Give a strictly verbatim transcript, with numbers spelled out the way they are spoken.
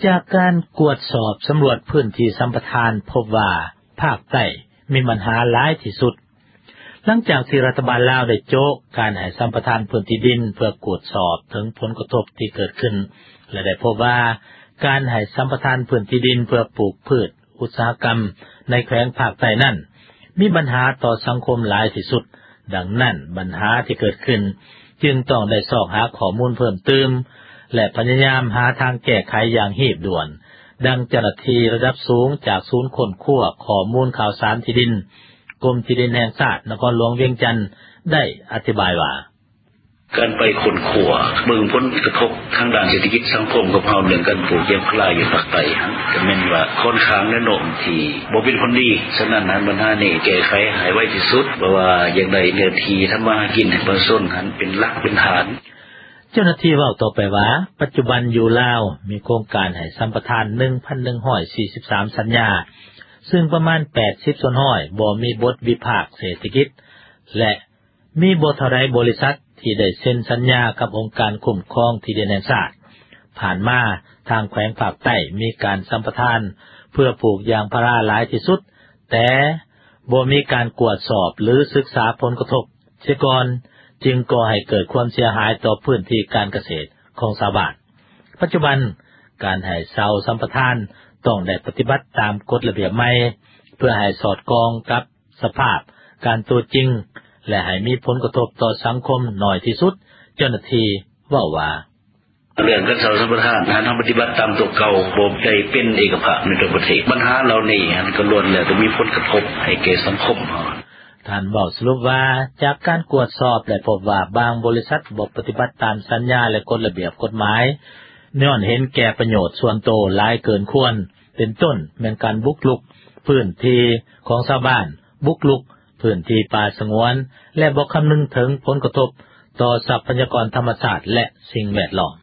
จากการกวดสอบสำรวจพื้นที่สัมปทานพบว่าภาคใต้มีปัญหาหลายที่สุดหลังจากที่รัฐบาลลาวได้โจ๊กการให้สัมปทานพื้นที่ดินเพื่อกวดสอบถึงผลกระทบที่เกิดขึ้นและได้พบว่าการให้สัมปทานพื้นที่ดินเพื่อปลูกพืชอุตสาหกรรมในแขวงภาคใต้นั้นมีปัญหาต่อสังคมหลายที่สุดดังนั้นปัญหาที่เกิดขึ้นจึงต้องได้สอบหาข้อมูลเพิ่มเติมและพยายามหาทางแก้ไขอย่างรีบด่วนดังเจ้าหน้าที่ระดับสูงจากศูนย์ค้นคว้าข้อมูลข่าวสารที่ดินกรมที่ดินแห่งชาตินครหลวงเวียงจันทน์ได้อธิบายว่าการไปค้นคว้าเบิ่งผลกระทบทางด้านเศรษฐกิจสังคมกับเฮาเรื่องการปลูกยางพาราอยู่ภาคใต้ฮะก็แม่นว่าค่อนข้างแนวโน้มที่บ่เป็นผลดีฉะนั้นปัญหานี้แก้ไขให้ไวที่สุดเพราะว่าอย่างใดเนื้อที่ทำมาหากินให้ประชาชนหันเป็นหลักเป็นฐานเจ้าหน้าที่เว้าต่อไปว่าปัจจุบันอยู่ลาวมีโครงการให้สัมปทาน หนึ่งพันหนึ่งร้อยสี่สิบสาม สัญญาซึ่งประมาณแปดสิบส่วนร้อยบ่มีบทวิพากษ์เศรษฐกิจและมีบ่เท่าใดบริษัทที่ได้เซ็นสัญญากับองค์การคุ้มครองที่ดินแห่งชาติผ่านมาทางแขวงภาคใต้มีการสัมปทานเพื่อปลูกยางพาราหลายที่สุดแต่บ่มีการกวดสอบหรือศึกษาผลกระทบเสียก่อนจึงก่อให้เกิดความเสียหายต่อพื้นที่การเกษตรของชาวบ้านปัจจุบันการให้เซาสัมปทานต้องได้ปฏิบัติตามกฎระเบียบใหม่เพื่อให้สอดคล้องกับสภาพการตัวจริงและให้มีผลกระทบต่อสังคมน้อยที่สุดเจ้าหน้าที่เว้าว่าเรื่องการเซาสัมปทานหาปฏิบัติตามตัวเก่าบ่ได้เป็นเอกภาพในตัวประเทศปัญหาเหล่านี้มันก็ล้วนแล้วจะมีผลกระทบให้แก่สังคมท่านบอกสรุปว่าจากการกวดสอบและพบว่าบางบริษัทบ่ปฏิบัติตามสัญญาและกฎระเบียบกฎหมายย้อนเห็นแก่ประโยชน์ส่วนตัวหลายเกินควรเป็นต้นแม้นการบุกรุกพื้นที่ของชาวบ้านบุกรุกพื้นที่ป่าสงวนและบ่คำนึงถึงผลกระทบต่อทรัพยากรธรรมชาติและสิ่งแวดล้อม